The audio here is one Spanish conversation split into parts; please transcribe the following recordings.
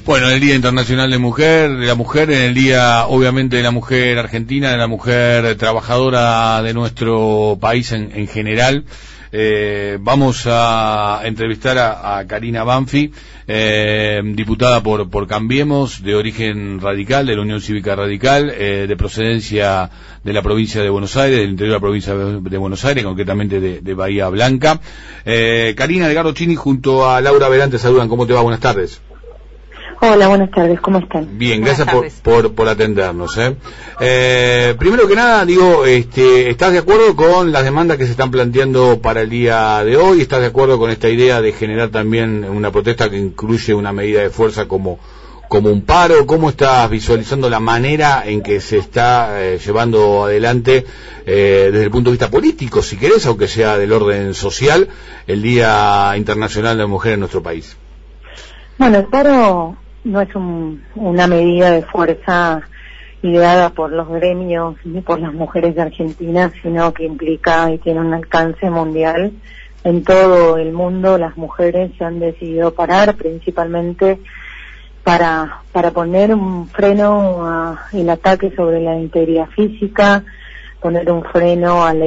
Bueno, en el Día Internacional de la mujer, en el Día, obviamente, de la mujer argentina, de la mujer trabajadora de nuestro país en general, vamos a entrevistar a Karina Banfi, diputada por Cambiemos, de origen radical, de la Unión Cívica Radical, de procedencia de la provincia de Buenos Aires, del interior de la provincia de Buenos Aires, concretamente de Bahía Blanca. Karina, Edgardo Chini junto a Laura Verán te saludan. ¿Cómo te va? Buenas tardes. Hola, buenas tardes, ¿cómo están? Bien, gracias por atendernos. Primero que nada, digo, ¿estás de acuerdo con las demandas que se están planteando para el día de hoy? ¿Estás de acuerdo con esta idea de generar también una protesta que incluye una medida de fuerza como un paro? ¿Cómo estás visualizando la manera en que se está llevando adelante desde el punto de vista político, si querés, aunque sea del orden social, el Día Internacional de la Mujer en nuestro país? Bueno, el paro no es una medida de fuerza ideada por los gremios ni por las mujeres de Argentina, sino que implica y tiene un alcance mundial. En todo el mundo las mujeres se han decidido parar, principalmente para poner un freno al ataque sobre la integridad física, poner un freno a la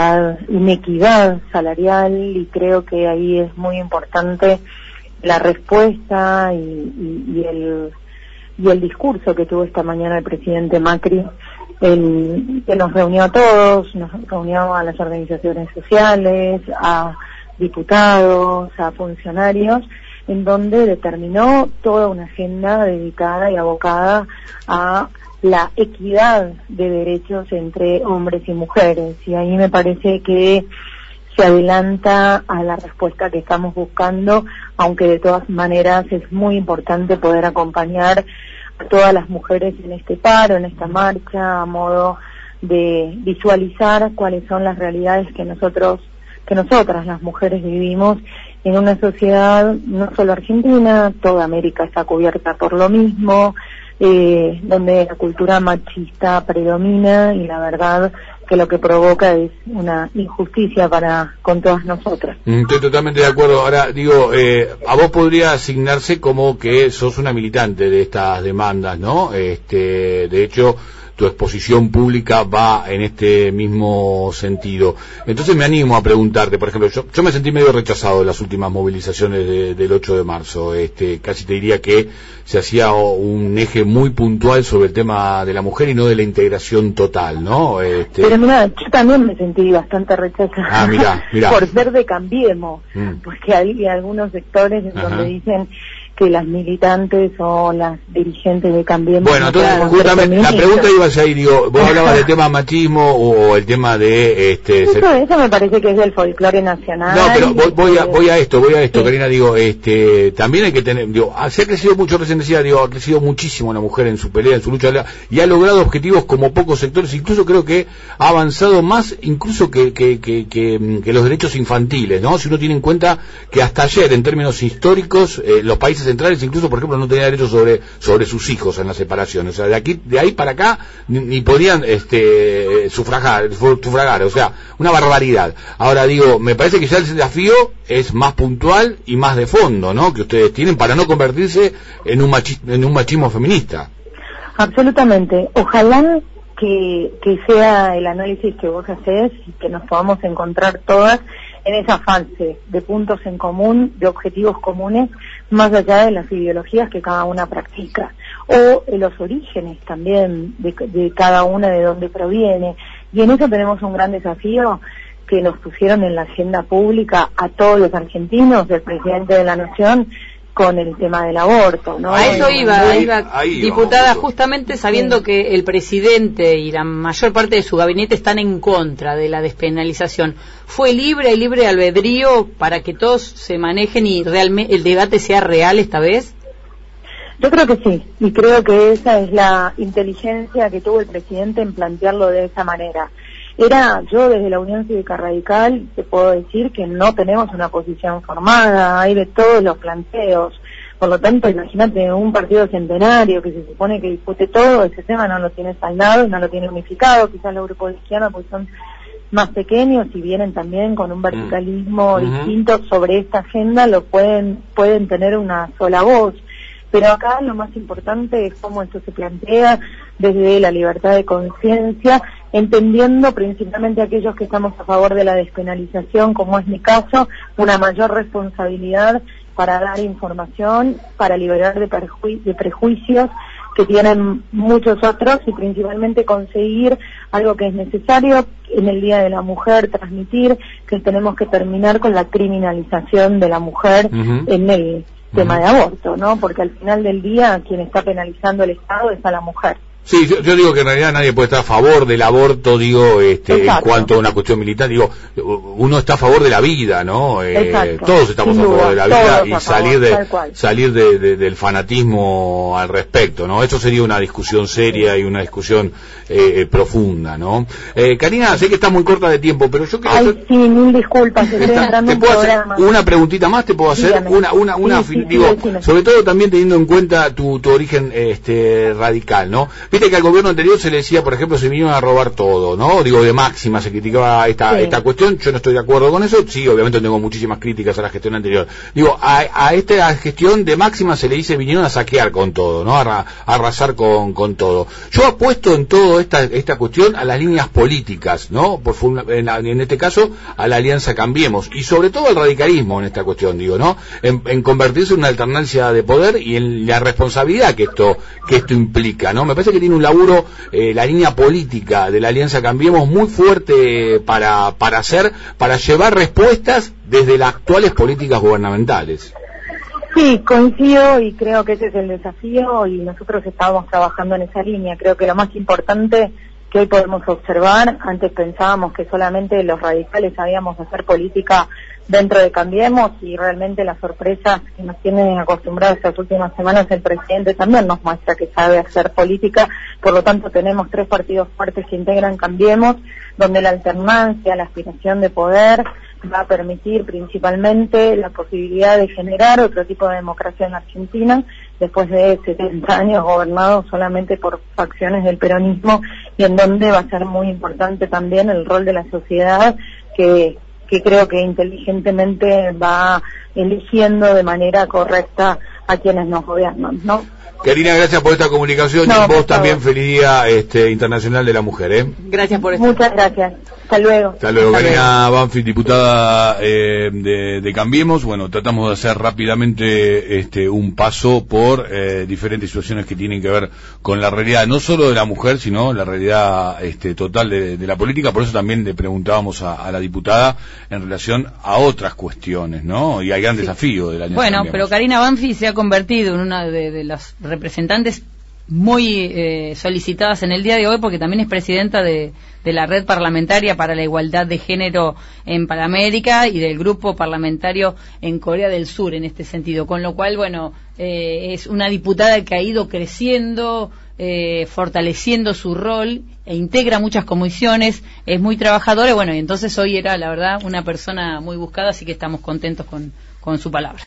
inequidad salarial, y creo que ahí es muy importante la respuesta y el discurso que tuvo esta mañana el presidente Macri, que nos reunió a todos, nos reunió a las organizaciones sociales, a diputados, a funcionarios, en donde determinó toda una agenda dedicada y abocada a la equidad de derechos entre hombres y mujeres, y ahí me parece que se adelanta a la respuesta que estamos buscando, aunque de todas maneras es muy importante poder acompañar a todas las mujeres en este paro, en esta marcha, a modo de visualizar cuáles son las realidades que nosotras las mujeres vivimos en una sociedad no solo argentina, toda América está cubierta por lo mismo, donde la cultura machista predomina, y la verdad que lo que provoca es una injusticia con todas nosotras. Estoy totalmente de acuerdo. Ahora, digo, a vos podría asignarse como que sos una militante de estas demandas, ¿no? De hecho, tu exposición pública va en este mismo sentido. Entonces me animo a preguntarte, por ejemplo, yo me sentí medio rechazado en las últimas movilizaciones del 8 de marzo. Casi te diría que se hacía un eje muy puntual sobre el tema de la mujer y no de la integración total, ¿no? Pero mira, yo también me sentí bastante rechazada. Ah, mirá. Por ser de Cambiemos, porque hay algunos sectores en donde dicen que las militantes o las dirigentes de Cambiemos... Bueno, entonces justamente la pregunta iba a ir, digo, vos hablabas del tema machismo o el tema de... Eso me parece que es del folclore nacional. No, pero voy a esto, Karina, digo, también hay que tener, digo, se ha crecido mucho, recién decía, digo, ha crecido muchísimo la mujer en su pelea, en su lucha, y ha logrado objetivos como pocos sectores, incluso creo que ha avanzado más incluso que los derechos infantiles, ¿no? Si uno tiene en cuenta que hasta ayer, en términos históricos, los países centrales incluso, por ejemplo, no tenían derechos sobre sus hijos en la separación, o sea, de ahí para acá ni podían sufragar, o sea, una barbaridad. Ahora digo, me parece que ya el desafío es más puntual y más de fondo, ¿no?, que ustedes tienen para no convertirse en un machismo feminista. Absolutamente. Ojalá que sea el análisis que vos hacés y que nos podamos encontrar todas en esa fase de puntos en común, de objetivos comunes, más allá de las ideologías que cada una practica, o los orígenes también de cada una, de dónde proviene. Y en eso tenemos un gran desafío que nos pusieron en la agenda pública a todos los argentinos, el presidente de la Nación, con el tema del aborto, ¿no? A eso iba, diputada, justamente sabiendo que el presidente y la mayor parte de su gabinete están en contra de la despenalización. ¿Fue libre albedrío para que todos se manejen y realmente el debate sea real esta vez? Yo creo que sí, y creo que esa es la inteligencia que tuvo el presidente en plantearlo de esa manera. Yo desde la Unión Cívica Radical te puedo decir que no tenemos una posición formada, hay de todos los planteos, por lo tanto imagínate un partido centenario que se supone que discute todo, ese tema no lo tiene saldado y no lo tiene unificado, quizás los grupos de izquierda pues son más pequeños y vienen también con un verticalismo distinto sobre esta agenda, pueden tener una sola voz, Pero acá lo más importante es cómo esto se plantea desde la libertad de conciencia, entendiendo principalmente aquellos que estamos a favor de la despenalización, como es mi caso, una mayor responsabilidad para dar información, para liberar de prejuicios que tienen muchos otros y principalmente conseguir algo que es necesario en el Día de la Mujer, transmitir que tenemos que terminar con la criminalización de la mujer en el tema de aborto, ¿no? Porque al final del día quien está penalizando el Estado es a la mujer. Sí, yo digo que en realidad nadie puede estar a favor del aborto, digo, en cuanto a una cuestión militar, digo, uno está a favor de la vida, ¿no? Todos estamos a favor de la vida y salir del fanatismo al respecto, ¿no? Eso sería una discusión seria y una discusión profunda, ¿no? Karina, sé que está muy corta de tiempo, pero yo creo sí, mil disculpas, estoy entrando en programa. Una preguntita más te puedo hacer, Dígame. Sobre todo también teniendo en cuenta tu origen radical, ¿no? Viste que al gobierno anterior se le decía, por ejemplo, se vinieron a robar todo, ¿no? Digo, de Máxima se criticaba esta cuestión, yo no estoy de acuerdo con eso, sí, obviamente tengo muchísimas críticas a la gestión anterior. Digo, a esta gestión de Máxima se le dice, vinieron a saquear con todo, ¿no? A arrasar con todo. Yo apuesto en todo esta cuestión a las líneas políticas, ¿no? En este caso, a la Alianza Cambiemos, y sobre todo al radicalismo en esta cuestión, digo, ¿no? En convertirse en una alternancia de poder y en la responsabilidad que esto implica, ¿no? Me parece que tiene un laburo, la línea política de la Alianza Cambiemos muy fuerte para llevar respuestas desde las actuales políticas gubernamentales. Sí, coincido y creo que ese es el desafío y nosotros estábamos trabajando en esa línea. Creo que lo más importante que hoy podemos observar, antes pensábamos que solamente los radicales sabíamos hacer política dentro de Cambiemos y realmente la sorpresa que nos tiene acostumbrados estas últimas semanas el presidente también nos muestra que sabe hacer política, por lo tanto tenemos 3 partidos fuertes que integran Cambiemos, donde la alternancia, la aspiración de poder va a permitir principalmente la posibilidad de generar otro tipo de democracia en la Argentina, después de 70 años gobernados solamente por facciones del peronismo, y en donde va a ser muy importante también el rol de la sociedad que creo que inteligentemente va eligiendo de manera correcta a quienes nos gobiernan, ¿no? Karina, gracias por esta comunicación y vos también feliz Día Internacional de la Mujer, ¿eh? Gracias por esto. Muchas gracias. Hasta luego. Hasta luego, Karina Banfield, diputada de Cambiemos. Bueno, tratamos de hacer rápidamente un paso por diferentes situaciones que tienen que ver con la realidad, no solo de la mujer, sino la realidad total de la política. Por eso también le preguntábamos a la diputada en relación a otras cuestiones, ¿no? Y al gran desafío de la Alianza Cambiemos. Pero Karina Banfield se ha convertido en una de las representantes muy solicitadas en el día de hoy, porque también es presidenta de la Red Parlamentaria para la Igualdad de Género en Panamérica y del Grupo Parlamentario en Corea del Sur en este sentido, con lo cual, es una diputada que ha ido creciendo, fortaleciendo su rol e integra muchas comisiones, es muy trabajadora, y entonces hoy era, la verdad, una persona muy buscada, así que estamos contentos con su palabra.